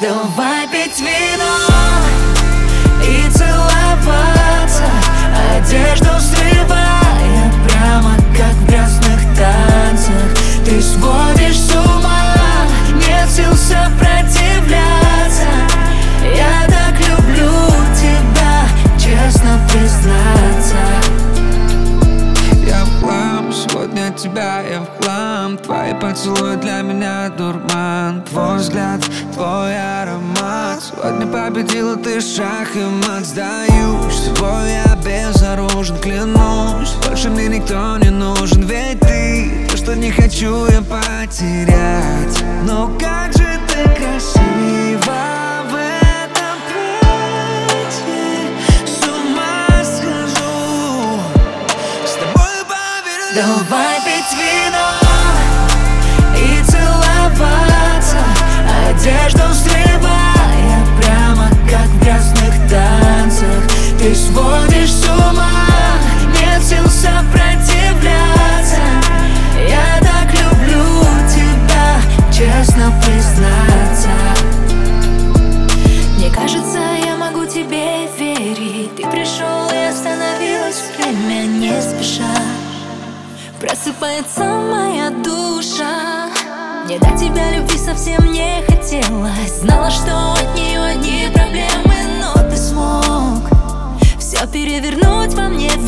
Давай пить вино и целоваться, одежду срывая прямо как в грязных танцах. Ты сводишь с ума, нет сил сопротивляться. Я так люблю тебя, честно признаться. Я в хлам, сегодня от тебя я в хлам. Твои поцелуи для меня дурман. Твой взгляд, твой аромат. Сегодня победила ты шах и мат. Сдаюсь, с тобой я безоружен, клянусь. Больше мне никто не нужен, ведь ты то, что не хочу я потерять. Но как же ты красива в этом платье, с ума схожу. С тобой поверю. Давай пить вино и целоваться, одежду срывая прямо как в грязных танцах. Ты сводишь с ума, нет сил сопротивляться. Я так люблю тебя, честно признаться. Мне кажется, я могу тебе верить. Ты пришел и остановилось время не спеша. Просыпается моя душа. Мне до тебя любви совсем не хотелось. Знала, что от нее одни проблемы, но ты смог все перевернуть во мне.